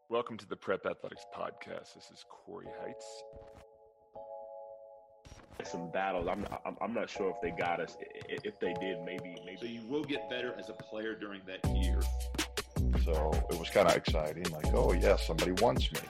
Welcome to the Prep Athletics Podcast. This is Corey Heights. Some battles. I'm not sure if they got us. If they did, maybe. So you will get better as a player during that year. So it was kind of exciting. Like, oh yeah, somebody wants me.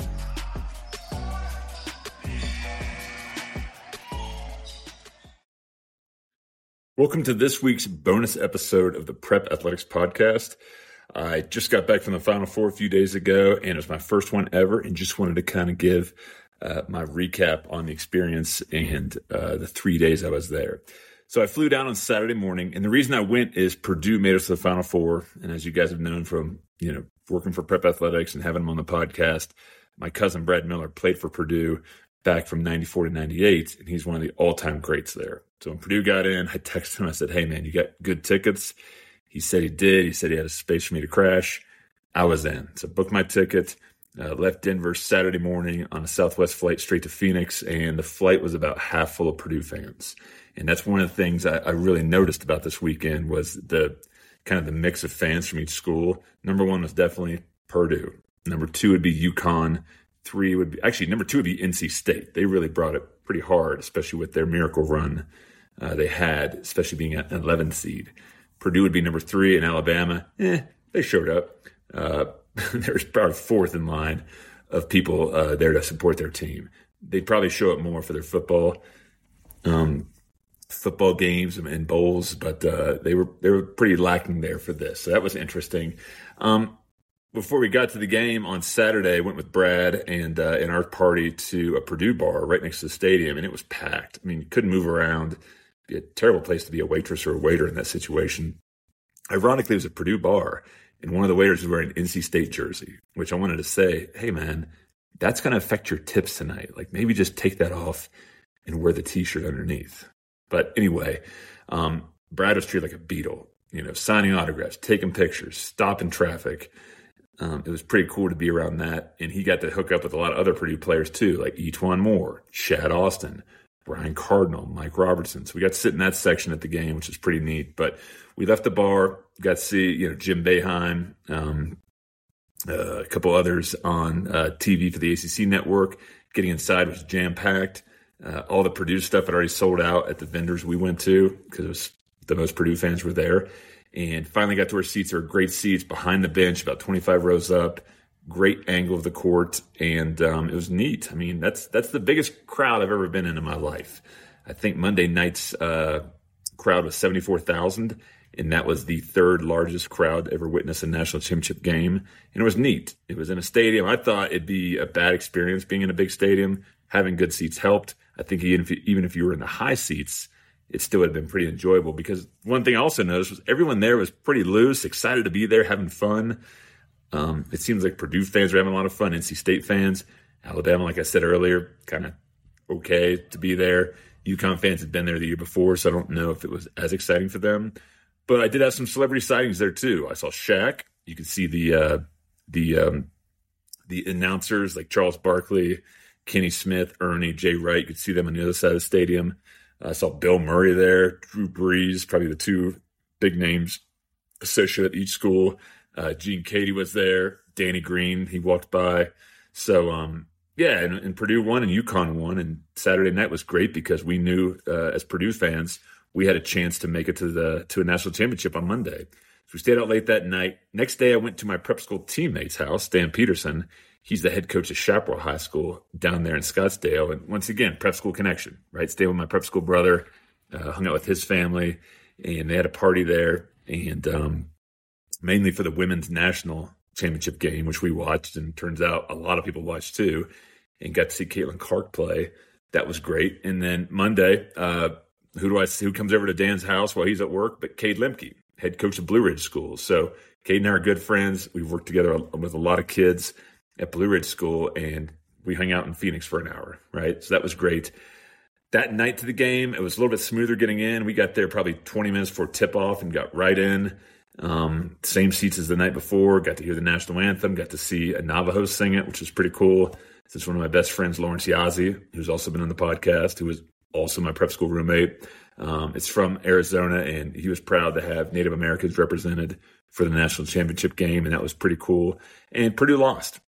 Welcome to this week's bonus episode of the Prep Athletics Podcast. I just got back from the Final Four a few days ago, and it was my first one ever, and just wanted to kind of give my recap on the experience and the 3 days I was there. So I flew down on Saturday morning, and the reason I went is Purdue made us to the Final Four, and as you guys have known from working for Prep Athletics and having them on the podcast, my cousin Brad Miller played for Purdue back from 94 to 98, and he's one of the all-time greats there. So when Purdue got in, I texted him. I said, hey, man, you got good tickets? He said he did. He said he had a space for me to crash. I was in. So booked my ticket, left Denver Saturday morning on a Southwest flight straight to Phoenix, and the flight was about half full of Purdue fans. And that's one of the things I really noticed about this weekend was the kind of the mix of fans from each school. Number one was definitely Purdue. Number two would be UConn. Number two would be NC State. They really brought it pretty hard, especially with their miracle run they had, especially being an 11th seed. Purdue would be number three, and Alabama, they showed up. There's probably fourth in line of people there to support their team. They'd probably show up more for their football games and bowls, but they were pretty lacking there for this. So that was interesting. Before we got to the game on Saturday, I went with Brad and our party to a Purdue bar right next to the stadium, and it was packed. I mean, you couldn't move around. It'd be a terrible place to be a waitress or a waiter in that situation. Ironically, it was a Purdue bar, and one of the waiters was wearing an NC State jersey, which I wanted to say, hey, man, that's going to affect your tips tonight. Like, maybe just take that off and wear the T-shirt underneath. But anyway, Brad was treated like a beetle, signing autographs, taking pictures, stopping traffic. It was pretty cool to be around that, and he got to hook up with a lot of other Purdue players too, like E'Twaun Moore, Chad Austin, Brian Cardinal, Mike Robertson. So we got to sit in that section at the game, which is pretty neat. But we left the bar, got to see Jim Boeheim, a couple others on TV for the ACC network. Getting inside was jam-packed. All the Purdue stuff had already sold out at the vendors we went to because it was the most Purdue fans were there. And finally got to our seats. There were great seats behind the bench, about 25 rows up, great angle of the court, and it was neat. I mean, that's the biggest crowd I've ever been in my life. I think Monday night's crowd was 74,000, and that was the third largest crowd ever witnessed a national championship game. And it was neat. It was in a stadium. I thought it'd be a bad experience being in a big stadium. Having good seats helped. I think even if you were in the high seats, it still would have been pretty enjoyable, because one thing I also noticed was everyone there was pretty loose, excited to be there, having fun. It seems like Purdue fans are having a lot of fun. NC State fans, Alabama, like I said earlier, kind of okay to be there. UConn fans had been there the year before, so I don't know if it was as exciting for them. But I did have some celebrity sightings there too. I saw Shaq. You could see the announcers like Charles Barkley, Kenny Smith, Ernie, Jay Wright. You could see them on the other side of the stadium. I saw Bill Murray there, Drew Brees, probably the two big names associated with each school. Gene Katie was there. Danny Green, he walked by. So, and Purdue won and UConn won. And Saturday night was great because we knew as Purdue fans, we had a chance to make it to a national championship on Monday. So we stayed out late that night. Next day, I went to my prep school teammate's house, Dan Peterson. He's the head coach of Chaparral High School down there in Scottsdale. And once again, prep school connection, right? Stayed with my prep school brother, hung out with his family, and they had a party there. And mainly for the women's national championship game, which we watched. And turns out a lot of people watched too, and got to see Caitlin Clark play. That was great. And then Monday, who comes over to Dan's house while he's at work? But Cade Lemke, head coach of Blue Ridge School. So Cade and I are good friends. We've worked together with a lot of kids at Blue Ridge School, and we hung out in Phoenix for an hour, right? So that was great. That night to the game, it was a little bit smoother getting in. We got there probably 20 minutes before tip-off and got right in. Same seats as the night before. Got to hear the national anthem. Got to see a Navajo sing it, which was pretty cool. This is one of my best friends, Lawrence Yazzie, who's also been on the podcast, who was also my prep school roommate. It's from Arizona, and he was proud to have Native Americans represented for the national championship game, and that was pretty cool. And Purdue lost.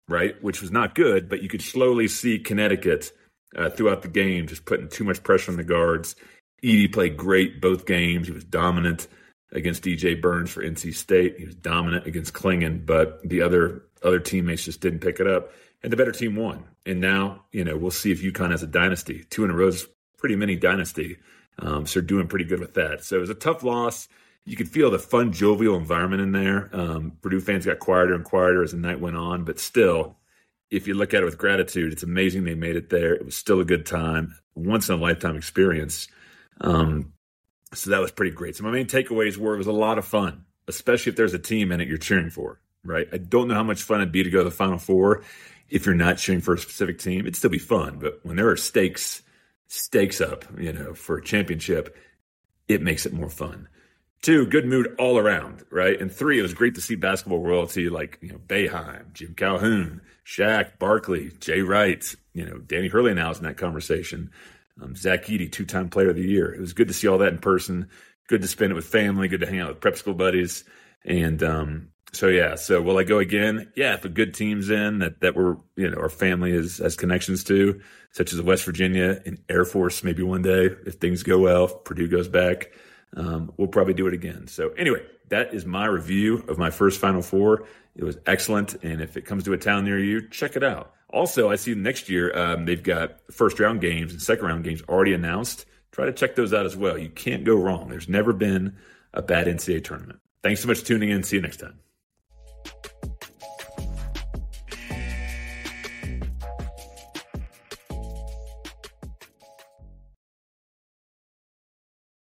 right, which was not good, but you could slowly see Connecticut throughout the game just putting too much pressure on the guards. Edey played great both games. He was dominant against DJ Burns for NC State. He was dominant against Klingon, but the other teammates just didn't pick it up, and the better team won. And now, we'll see if UConn has a dynasty. 2 in a row is pretty mini dynasty, so they're doing pretty good with that. So it was a tough loss. You could feel the fun, jovial environment in there. Purdue fans got quieter and quieter as the night went on, but still, if you look at it with gratitude, it's amazing they made it there. It was still a good time, once-in-a-lifetime experience. So that was pretty great. So my main takeaways were it was a lot of fun, especially if there's a team in it you're cheering for, right? I don't know how much fun it'd be to go to the Final Four if you're not cheering for a specific team. It'd still be fun, but when there are stakes up, for a championship, it makes it more fun. 2, good mood all around, right? And 3, it was great to see basketball royalty like, Boeheim, Jim Calhoun, Shaq, Barkley, Jay Wright, Danny Hurley now is in that conversation. Zach Edey, 2-time player of the year. It was good to see all that in person. Good to spend it with family. Good to hang out with prep school buddies. And so will I go again? Yeah, if a good team's in that we're, our family has connections to, such as West Virginia and Air Force maybe one day if things go well, if Purdue goes back, we'll probably do it again. So anyway, that is my review of my first Final Four. It was excellent. And if it comes to a town near you, check it out. Also, I see next year they've got first-round games and second-round games already announced. Try to check those out as well. You can't go wrong. There's never been a bad NCAA tournament. Thanks so much for tuning in. See you next time.